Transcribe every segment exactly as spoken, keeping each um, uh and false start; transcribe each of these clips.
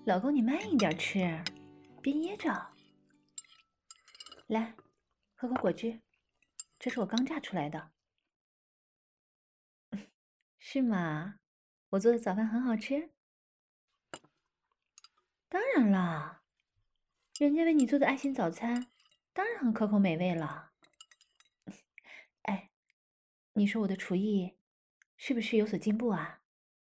老公，你慢一点吃，别噎着。来，喝口果汁，这是我刚榨出来的。是吗？我做的早饭很好吃？当然啦，人家为你做的爱心早餐，当然很可口美味了。哎，你说我的厨艺是不是有所进步啊？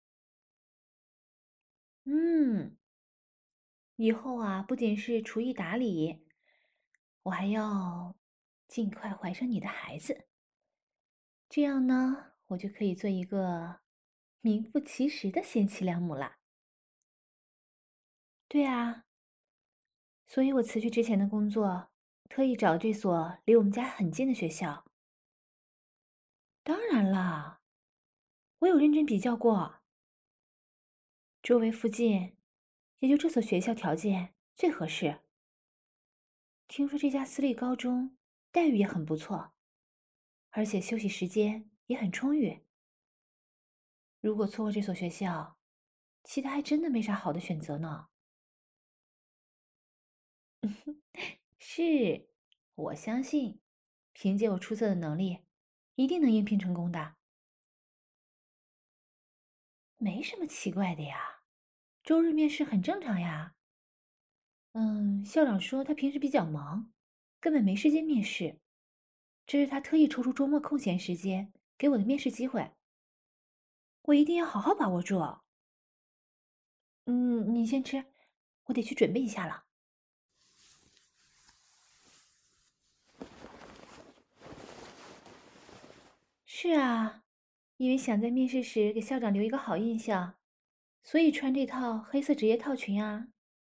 嗯，以后啊，不仅是厨艺打理，我还要尽快怀上你的孩子。这样呢，我就可以做一个名副其实的贤妻良母啦。对啊，所以我辞去之前的工作，特意找这所离我们家很近的学校。当然啦，我有认真比较过，周围附近也就这所学校条件最合适。听说这家私立高中待遇也很不错，而且休息时间也很充裕。如果错过这所学校，其他还真的没啥好的选择呢。是，我相信，凭借我出色的能力，一定能应聘成功的。没什么奇怪的呀，周日面试很正常呀。嗯，校长说他平时比较忙，根本没时间面试，这是他特意抽出周末空闲时间给我的面试机会，我一定要好好把握住。嗯，你先吃，我得去准备一下了。是啊，因为想在面试时给校长留一个好印象，所以穿这套黑色职业套裙啊。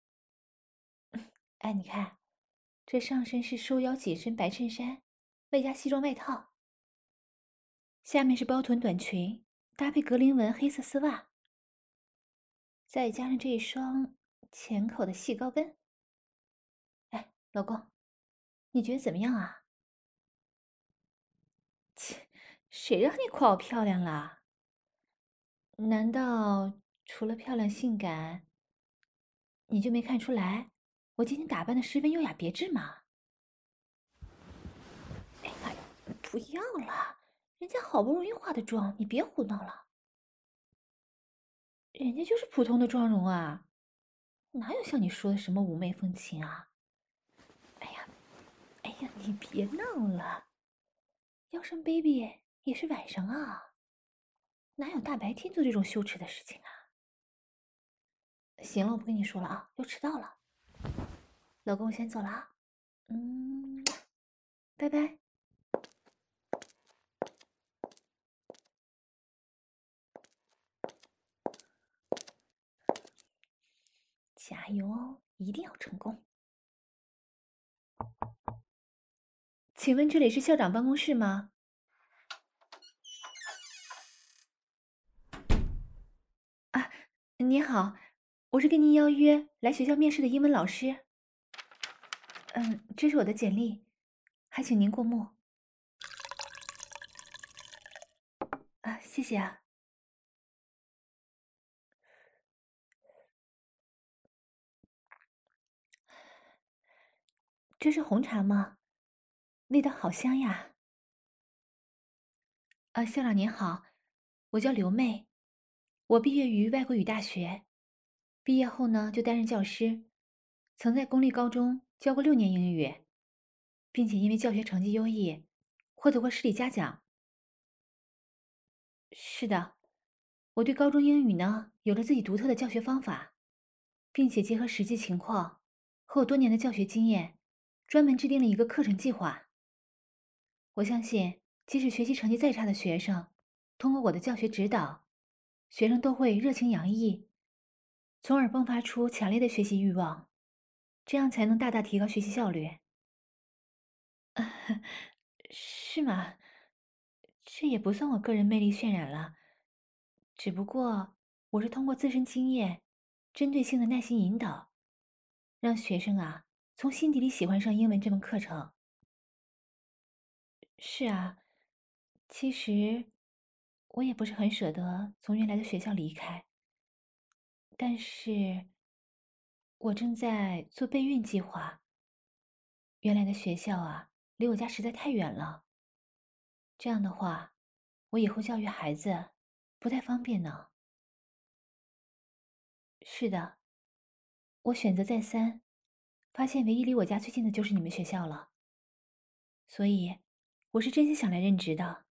哎，你看，这上身是收腰紧身白衬衫，外加西装外套，下面是包臀短裙，搭配格林纹黑色丝袜，再加上这一双浅口的细高跟。哎，老公，你觉得怎么样啊？切，谁让你夸我漂亮了？难道除了漂亮性感，你就没看出来我今天打扮的十分优雅别致吗？哎呀，不要了，人家好不容易化的妆，你别胡闹了。人家就是普通的妆容啊，哪有像你说的什么妩媚风情啊？哎呀，哎呀，你别闹了，要生 baby 也是晚上啊，哪有大白天做这种羞耻的事情啊？行了，我不跟你说了啊，要迟到了。老公，我先走了啊。嗯，拜拜。加油哦，一定要成功。请问这里是校长办公室吗？啊，你好，我是跟您邀约来学校面试的英文老师。嗯，这是我的简历，还请您过目。啊，谢谢啊。这是红茶吗？味道好香呀。啊，校长您好，我叫刘妹，我毕业于外国语大学，毕业后呢就担任教师，曾在公立高中教过六年英语，并且因为教学成绩优异，获得过市里嘉奖。是的，我对高中英语呢有了自己独特的教学方法，并且结合实际情况和我多年的教学经验，专门制定了一个课程计划。我相信，即使学习成绩再差的学生，通过我的教学指导，学生都会热情洋溢，从而迸发出强烈的学习欲望，这样才能大大提高学习效率。是吗？这也不算我个人魅力渲染了，只不过我是通过自身经验，针对性的耐心引导，让学生啊从心底里喜欢上英文这门课程。是啊，其实我也不是很舍得从原来的学校离开，但是我正在做备孕计划。原来的学校啊，离我家实在太远了。这样的话，我以后教育孩子不太方便呢。是的，我选择再三，发现唯一离我家最近的就是你们学校了，所以我是真心想来任职的。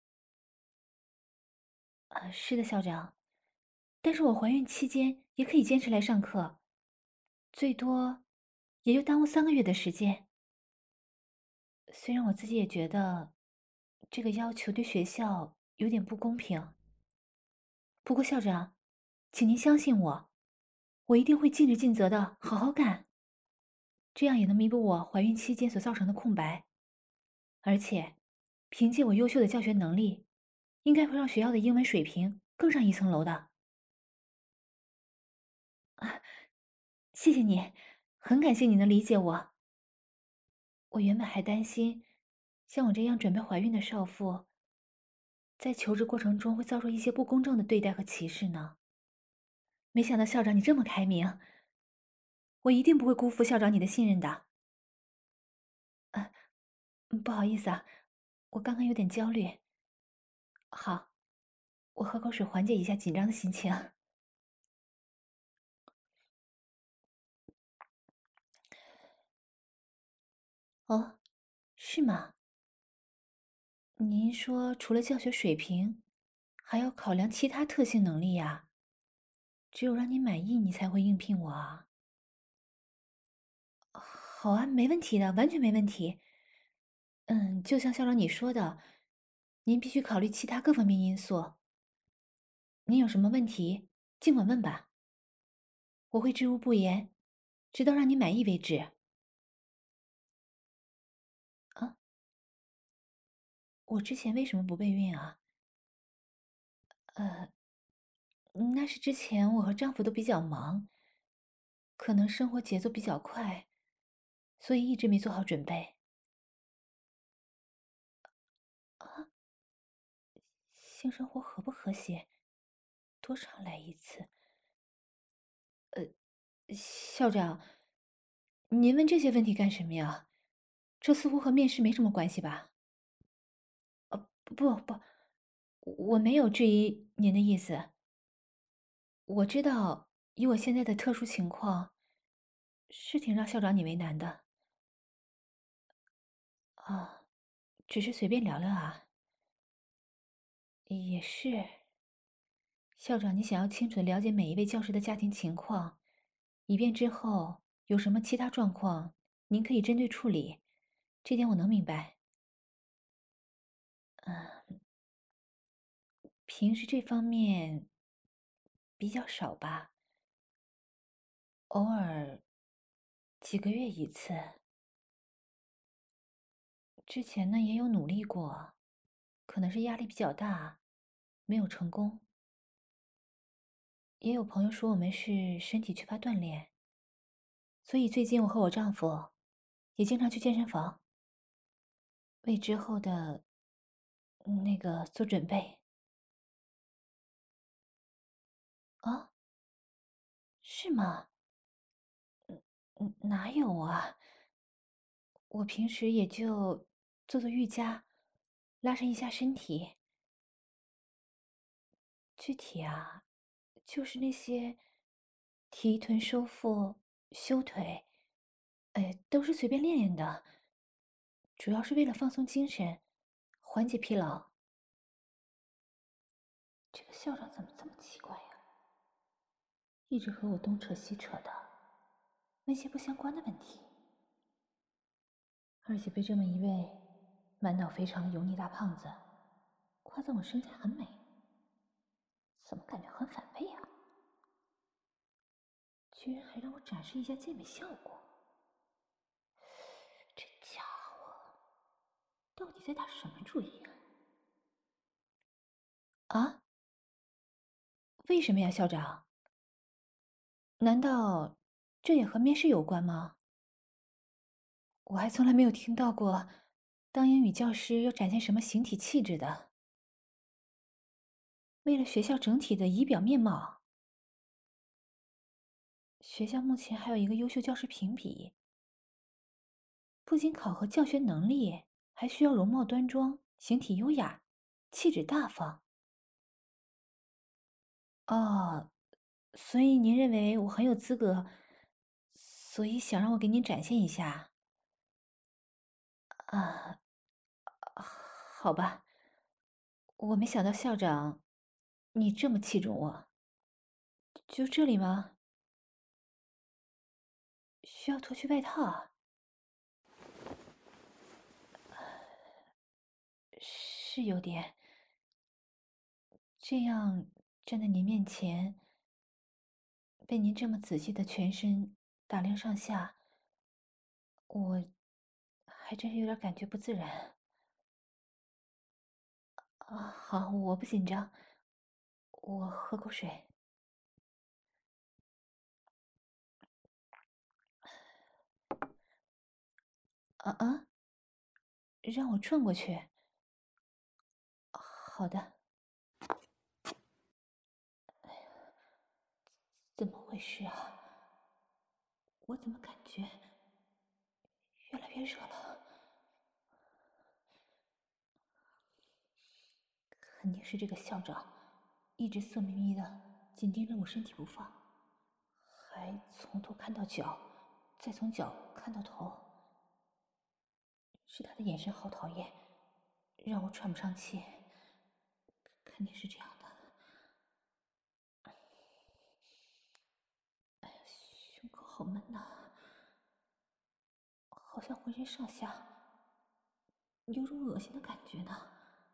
啊，是的，校长，但是我怀孕期间也可以坚持来上课，最多也就耽误三个月的时间。虽然我自己也觉得这个要求对学校有点不公平，不过校长，请您相信我，我一定会尽职尽责的好好干，这样也能弥补我怀孕期间所造成的空白。而且，凭借我优秀的教学能力，应该会让学校的英文水平更上一层楼的。谢谢你，很感谢你能理解我。我原本还担心，像我这样准备怀孕的少妇，在求职过程中会遭受一些不公正的对待和歧视呢。没想到校长你这么开明，我一定不会辜负校长你的信任的。啊，嗯不好意思啊，我刚刚有点焦虑。好，我喝口水缓解一下紧张的心情。哦，是吗？您说除了教学水平，还要考量其他特性能力呀？只有让你满意，你才会应聘我啊。好啊，没问题的，完全没问题。嗯，就像校长你说的，您必须考虑其他各方面因素。您有什么问题，尽管问吧，我会知无不言，直到让你满意为止。啊，我之前为什么不备孕啊？呃，那是之前我和丈夫都比较忙，可能生活节奏比较快，所以一直没做好准备。啊，性生活和不和谐，多长来一次？校长，您问这些问题干什么呀？这似乎和面试没什么关系吧？不不，我没有质疑您的意思。我知道，以我现在的特殊情况，是挺让校长你为难的。啊，只是随便聊聊啊。也是，校长，你想要清楚的了解每一位教师的家庭情况，以便之后有什么其他状况，您可以针对处理。这点我能明白。嗯，平时这方面比较少吧，偶尔几个月一次。之前呢也有努力过，可能是压力比较大，没有成功。也有朋友说我们是身体缺乏锻炼，所以最近我和我丈夫也经常去健身房，为之后的嗯那个做准备。啊，是吗？嗯，哪有啊？我平时也就做做瑜伽，拉伸一下身体。具体啊，就是那些提臀、收腹、修腿，哎，都是随便练练的，主要是为了放松精神，缓解疲劳。这个校长怎么这么奇怪呀？一直和我东扯西扯的，问些不相关的问题，而且被这么一位满脑肥肠的油腻大胖子夸赞我身材很美，怎么感觉很反胃啊？居然还让我展示一下健美效果，这家伙到底在打什么主意啊？啊？为什么呀，校长？难道这也和面试有关吗？我还从来没有听到过，当英语教师要展现什么形体气质的。为了学校整体的仪表面貌， 学校目前还有一个优秀教师评比，不仅考核教学能力，还需要容貌端庄、形体优雅、气质大方。哦，所以您认为我很有资格，所以想让我给您展现一下啊？好吧，我没想到校长你这么器重我。就这里吗？需要脱去外套啊？是有点。这样站在您面前，被您这么仔细的全身打量上下，我还真是有点感觉不自然。啊，好，我不紧张，我喝口水。啊啊，让我转过去。好的。怎么回事啊？我怎么感觉越来越热了？肯定是这个校长一直色眯眯的紧盯着我身体不放，还从头看到脚，再从脚看到头。是他的眼神好讨厌，让我喘不上气。肯定是这样的。哎呀，胸口好闷呐，好像浑身上下有种恶心的感觉呢。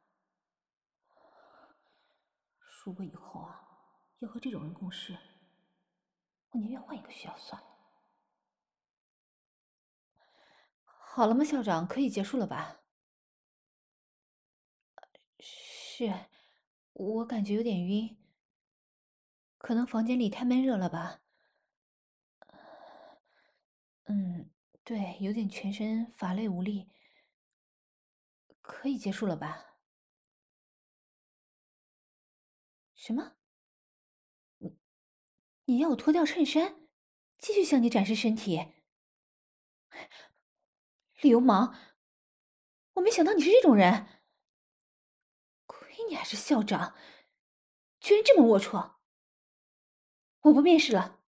如果以后啊要和这种人共事，我宁愿换一个学校算了。好了吗，校长？可以结束了吧？是，我感觉有点晕，可能房间里太闷热了吧。嗯，对，有点全身乏累无力。可以结束了吧？什么？你要我脱掉衬衫，继续向你展示身体？流氓！我没想到你是这种人。亏你还是校长，居然这么龌龊！我不面试了。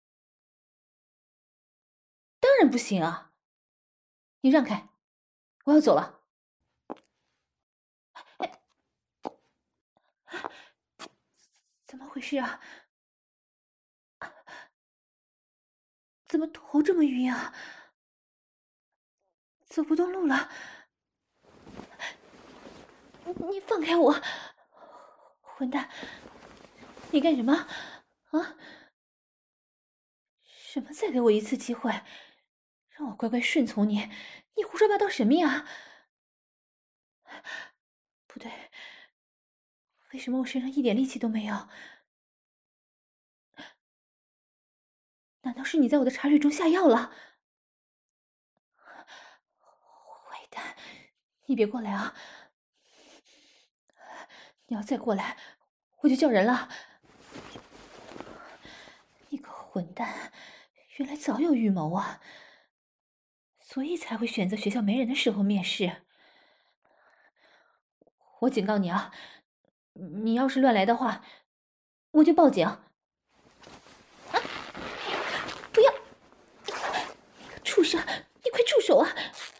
当然不行啊！你让开，我要走了。哎，怎么回事啊？怎么头这么晕啊？走不动路了。你放开我！混蛋！你干什么？啊？什么？再给我一次机会，让我乖乖顺从你？你胡说八道什么呀？不对，为什么我身上一点力气都没有？难道是你在我的茶水中下药了？坏蛋，你别过来啊！你要再过来，我就叫人了。你个混蛋，原来早有预谋啊！所以才会选择学校没人的时候面试。我警告你啊，你要是乱来的话，我就报警。啊！不要！你个畜生，你快住手啊！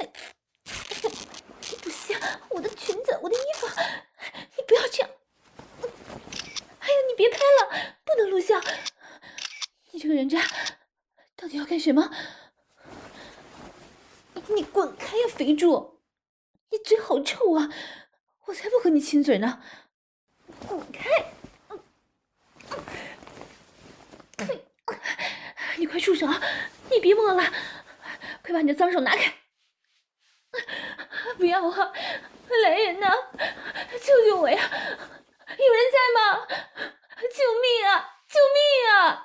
不行，我的裙子，我的衣服，你不要这样！哎呀，你别拍了，不能录像！你这个人渣，到底要干什么？你滚开呀，肥猪！你嘴好臭啊！我才不和你亲嘴呢！滚开！你快住手！你别摸了，快把你的脏手拿开！不要啊！来人呐！救救我呀！有人在吗？救命啊！救命啊！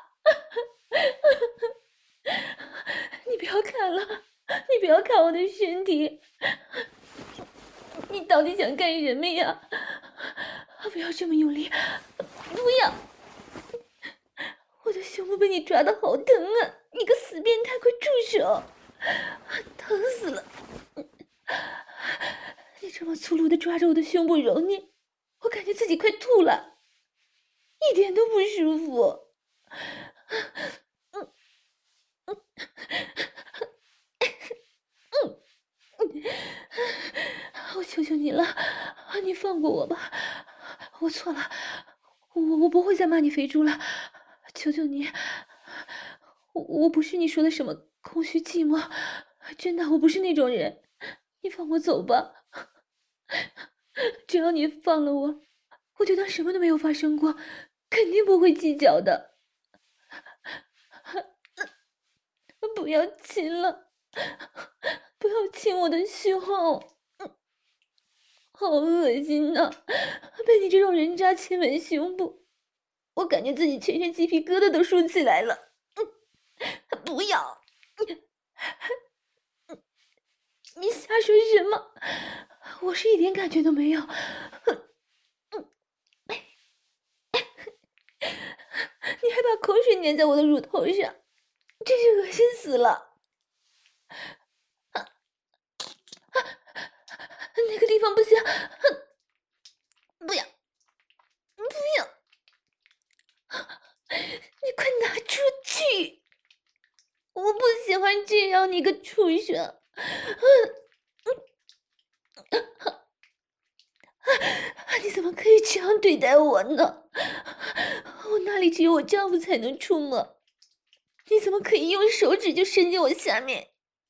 你不要看了，你不要看我的身体！你到底想干什么呀？不要这么用力！不要！我的胸部被你抓的好疼啊！你个死变态，快住手！疼死了！你这么粗鲁的抓着我的胸部揉捏，我感觉自己快吐了，一点都不舒服。我求求你了，你放过我吧，我错了，我我不会再骂你肥猪了，求求你，我我不是你说的什么空虚寂寞，真的我不是那种人，你放我走吧，只要你放了我，我就当什么都没有发生过，肯定不会计较的。不要亲了，不要亲我的胸，好恶心呐！被你这种人渣亲吻胸部，我感觉自己全身鸡皮疙瘩都竖起来了。不要！你瞎说什么？我是一点感觉都没有。你还把口水粘在我的乳头上，真是恶心死了！那个地方不行，不要，不要！你快拿出去！我不喜欢这样，你个畜生！你怎么可以这样对待我呢？我那里只有我丈夫才能触摸，你怎么可以用手指就伸进我下面？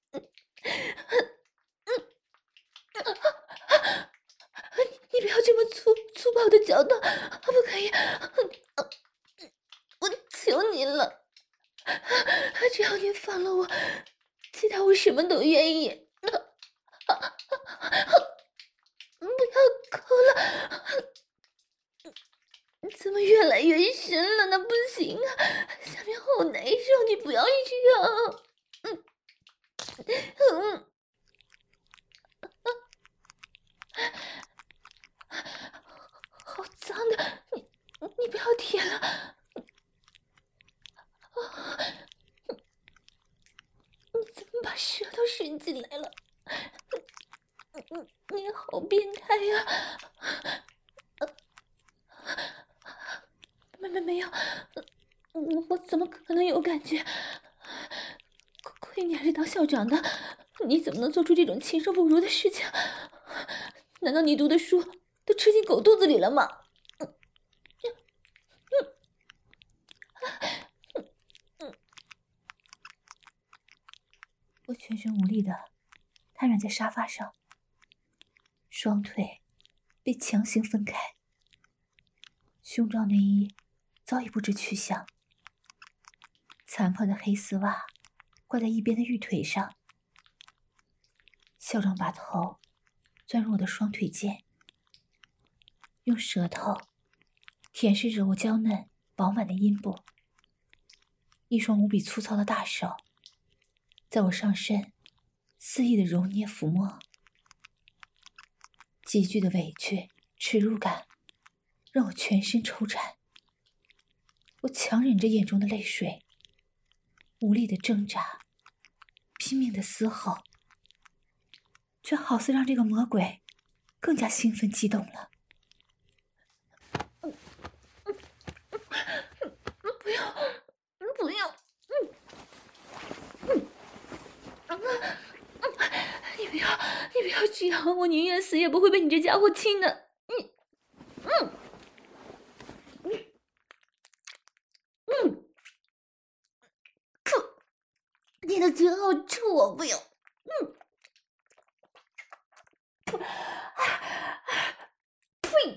你不要这么粗粗暴的搅动，不可以！我求你了，只要你放了我，其他我什么都愿意。不要抠了，怎么越来越深了呢？不行啊，下面好难受，你不要这样。嗯嗯，好脏的，你你不要舔了。你怎么把舌头伸进来了？你你好变态呀！没没没有，我我怎么可能有感觉？亏你还是当校长的，你怎么能做出这种禽兽不如的事情？难道你读的书都吃进狗肚子里了吗？我全身无力的瘫软在沙发上，双腿被强行分开，胸罩内衣早已不知去向，残破的黑丝袜挂在一边的玉腿上。校长把头钻入我的双腿间，用舌头舔舐着我娇嫩饱满的阴部，一双无比粗糙的大手在我上身肆意的揉捏抚摸，急剧的委屈耻辱感让我全身抽颤。我强忍着眼中的泪水，无力的挣扎，拼命的嘶吼，却好似让这个魔鬼更加兴奋激动了。不要，不要！你不要，你不要这样！我宁愿死也不会被你这家伙亲的。嗯嗯嗯嗯，噗！你的嘴好臭，我不要。嗯，呸！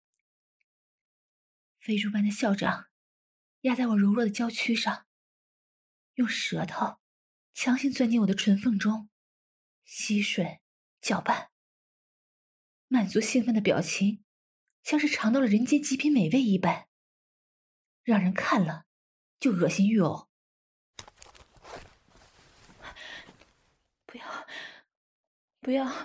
飞猪般的校长压在我柔弱的娇躯上，用舌头强行钻进我的唇缝中，吸吮、搅拌，满足兴奋的表情，像是尝到了人间极品美味一般，让人看了就恶心欲呕。不要，不要！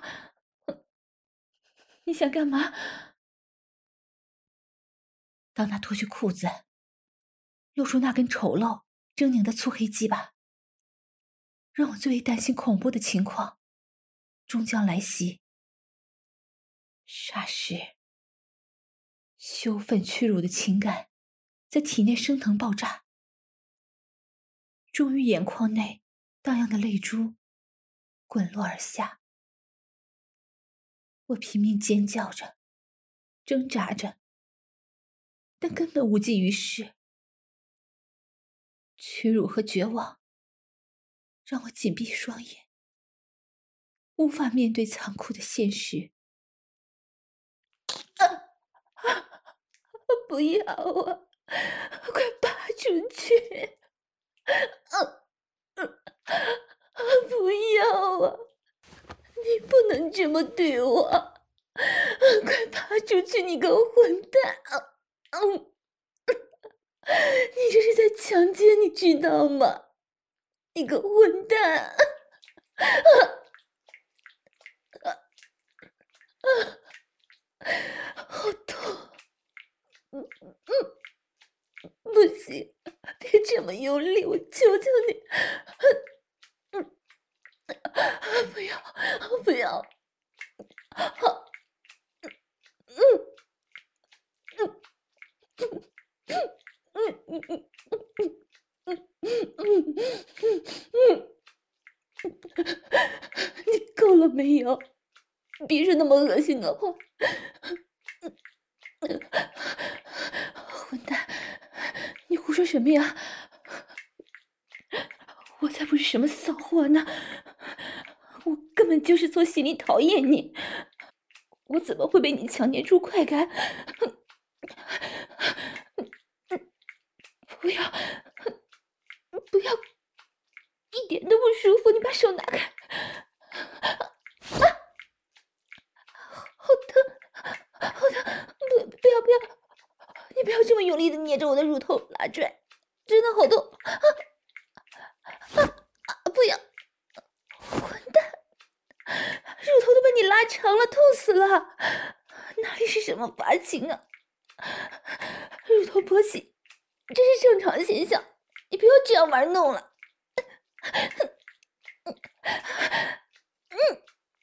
你想干嘛？当他脱去裤子， 露出那根丑陋、狰狞的粗黑鸡巴，让我最为担心恐怖的情况终将来袭。霎时，羞愤屈辱的情感在体内升腾爆炸，终于眼眶内荡漾的泪珠滚落而下。我拼命尖叫着，挣扎着，但根本无济于事。屈辱和绝望让我紧闭双眼，无法面对残酷的现实。啊啊、不要啊！快拔出去！啊啊啊！不要啊！你不能这么对我！啊、快拔出去，你个混蛋！啊嗯、你这是在强奸，你知道吗？你个混蛋！啊啊啊！好痛！嗯嗯，不行，别这么用力，我求求你！嗯，不要，不要！好，嗯嗯嗯嗯嗯嗯嗯嗯嗯，你够了没有？别说那么恶心的话！混蛋，你胡说什么呀？我才不是什么骚货呢！我根本就是做戏里讨厌你，我怎么会被你强奸出快感？不要，不要，一点都不舒服！你把手拿开！啊，好疼，好疼！不，不要，不要！你不要这么用力的捏着我的乳头拉拽，真的好痛！啊啊啊！不要！混蛋！乳头都被你拉长了，痛死了！哪里是什么发情啊？乳头勃起，这是正常现象，你不要这样玩弄了。嗯，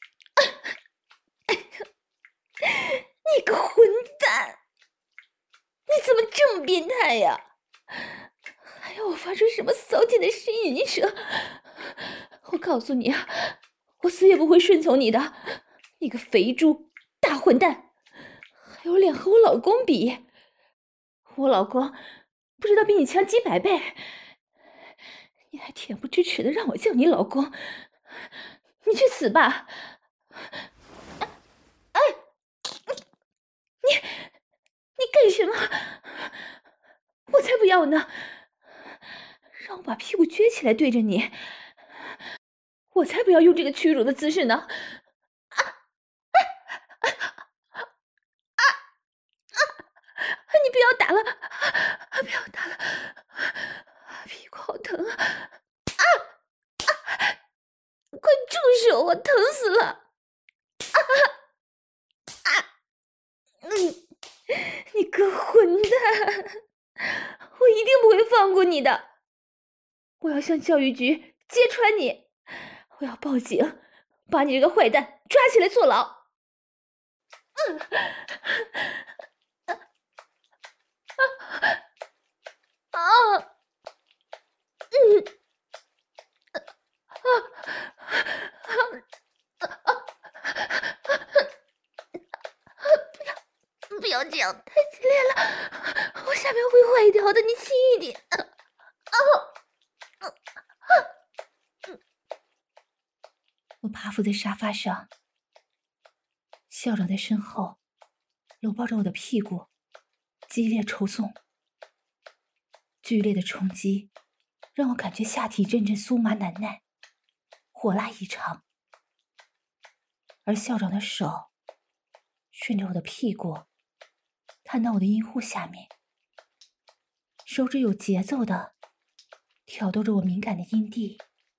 你个混蛋！你怎么这么变态呀？还要我发出什么骚贱的呻吟声？我告诉你啊，我死也不会顺从你的，你个肥猪大混蛋！还有脸和我老公比？我老公不知道比你强几百倍，你还恬不知耻的让我叫你老公，你去死吧！哎，你你干什么？我才不要呢！让我把屁股撅起来对着你，我才不要用这个屈辱的姿势呢！啊啊啊啊！你不要打了，不要打了，屁股好疼啊！啊啊！快住手啊！疼死了！啊啊！嗯，你个混蛋！我一定不会放过你的！我要向教育局揭穿你！我要报警，把你这个坏蛋抓起来坐牢！嗯，啊啊！嗯，啊啊啊！不要这样，太激烈了，我下面会坏掉的，你轻一点。啊啊啊！我趴伏在沙发上，校长在身后搂抱着我的屁股，激烈抽送。剧烈的冲击让我感觉下体阵阵酥麻难耐，火辣异常。而校长的手顺着我的屁股探到我的阴户下面，手指有节奏的挑逗着我敏感的阴蒂，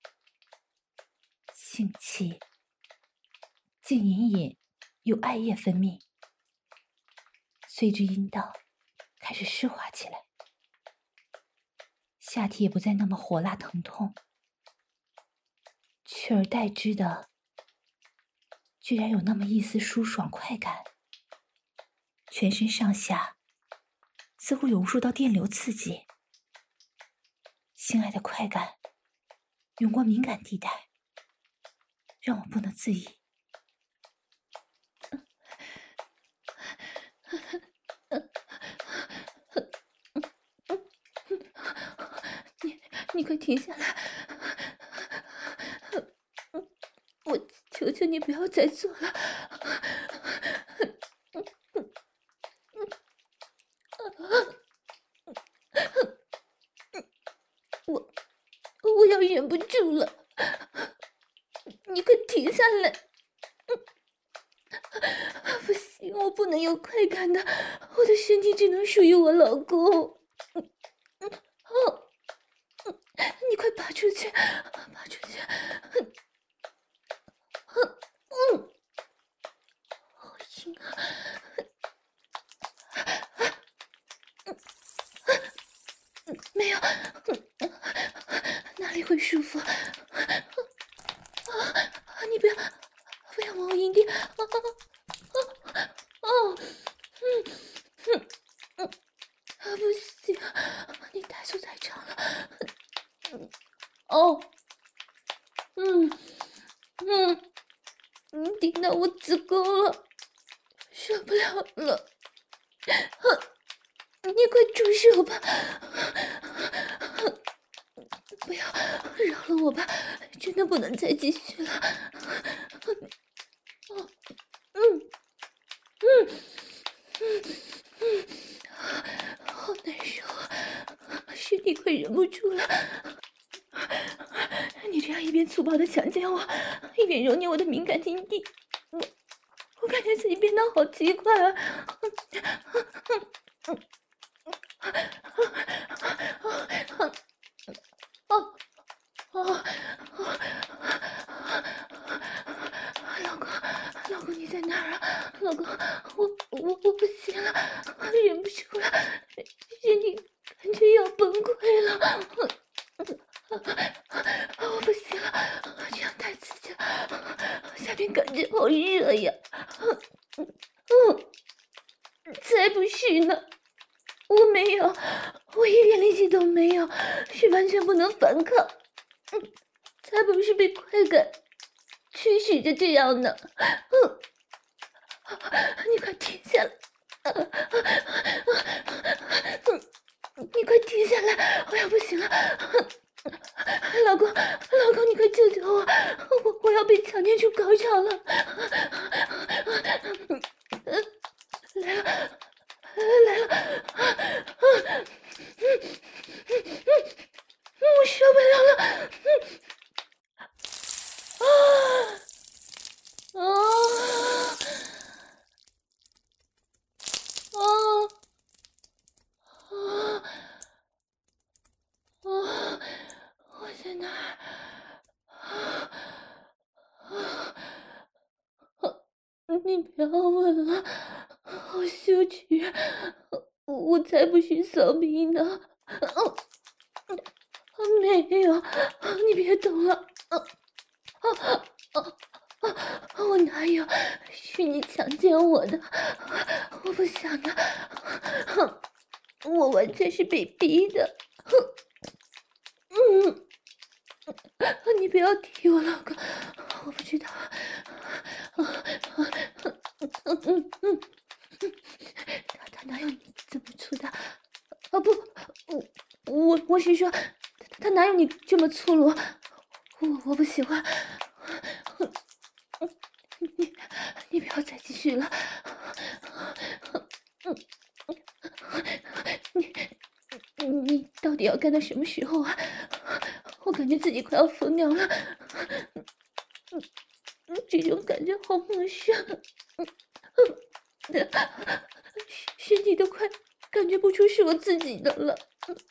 性气竟隐隐有艾叶分泌，随之阴道开始湿滑起来。 下体也不再那么火辣疼痛，取而代之的，居然有那么一丝舒爽快感。全身上下似乎有无数道电流刺激，性爱的快感涌过敏感地带，让我不能自已。你你快停下来！我求求你不要再做了！我我要忍不住了！你快停下来！不行，我不能有快感的，我的身体只能属于我老公。哦，你快拔出去，拔出去！嗯，好硬啊！没有，哪里会舒服？啊！你不要，不要往我阴蒂！啊啊啊！哦，嗯嗯嗯，啊不行，你太粗太长了。哦，嗯嗯，你顶到我子宫了，受不了了。你快住手吧！不要饶了我吧，真的不能再继续了。哦，嗯嗯嗯嗯，好难受啊，身体快忍不住了。你这样一边粗暴的强奸我，一边揉捏我的敏感阴蒂，我我感觉自己变得好奇怪啊！哦哦哦！老公，老公你在哪儿啊？老公，我我我不行了，忍不住了，身体感觉要崩溃了。我不行了，这样太刺激了，下面感觉好热呀！嗯，才不是呢，我没有，我一点力气都没有，是完全不能反抗。嗯，才不是被快感驱使着这样呢。嗯，你快停下来！嗯，你快停下来！我要不行了。老公，老公，你快救救我！我我要被强奸出高潮了！来了，来了！我受不了了！啊啊啊啊啊！我在哪儿？啊啊！你不要问了，好羞耻，我才不是骚逼呢！哦，没有，你别动了！啊啊啊啊！我哪有？是你强奸我的，我不想的，我完全是被逼的。嗯，你不要踢我老公，我不知道。嗯嗯嗯，他他哪有你这么粗的？啊不，我我我是说，他他哪有你这么粗鲁？我我不喜欢。你你不要再继续了。你你到底要干到什么时候啊？我感觉自己快要疯掉了。这种感觉好陌生。身体都快感觉不出是我自己的了。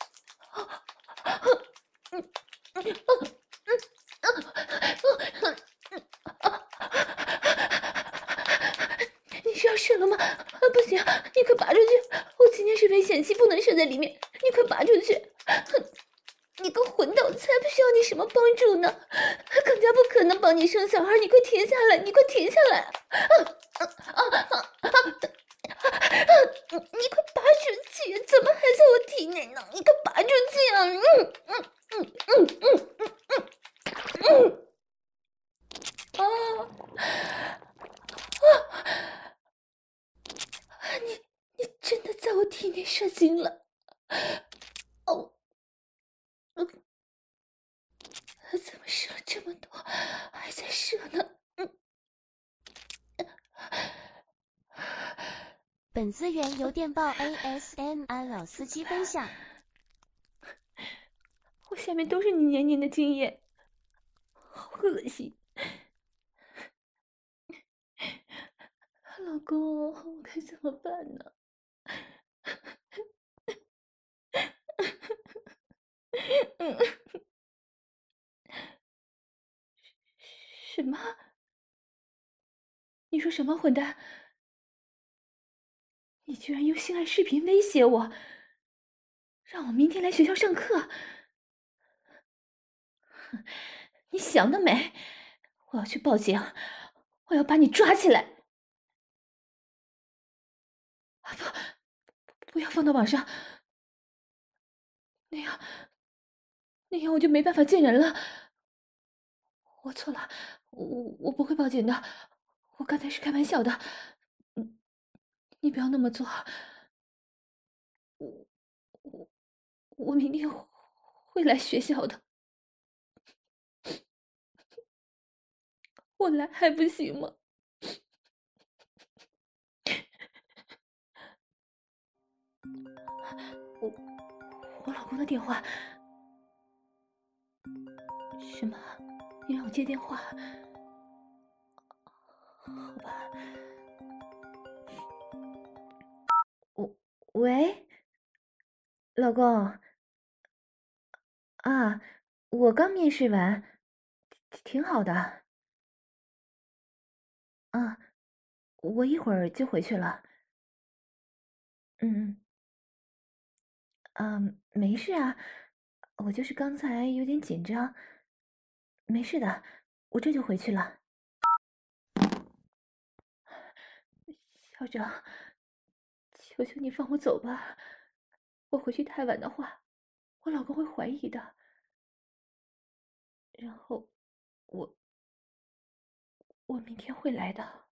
你是要射了吗？啊，不行，你快拔出去！我今天是危险期，不能射在里面，你快拔出去！ 你个混蛋，我才不需要你什么帮助呢，更加不可能帮你生小孩！你快停下来！你快停下来！啊啊啊啊啊！你你快拔出去！怎么还在我体内呢？你快拔出去啊！嗯嗯嗯嗯嗯嗯嗯啊啊！你你真的在我体内射精了！哦，呃怎么射了这么多，还在射呢？嗯。 本资源由电报 A S M R 老司机分享。 我下面都是你黏黏的精液，好恶心！老公，我该怎么办呢？什么？你说什么，混蛋？你居然用性爱视频威胁我，让我明天来学校上课？你想得美！我要去报警，我要把你抓起来！啊不，不要放到网上，那样，那样我就没办法见人了。我错了，我我不会报警的，我刚才是开玩笑的。你你不要那么做，我我我明天会来学校的，我来还不行吗？我我老公的电话，什么？你让我接电话？好吧。我喂，老公啊，我刚面试完，挺好的。啊，我一会儿就回去了。嗯嗯，嗯，没事啊，我就是刚才有点紧张，没事的，我这就回去了。校长，求求你放我走吧，我回去太晚的话，我老公会怀疑的。然后，我我明天会来的。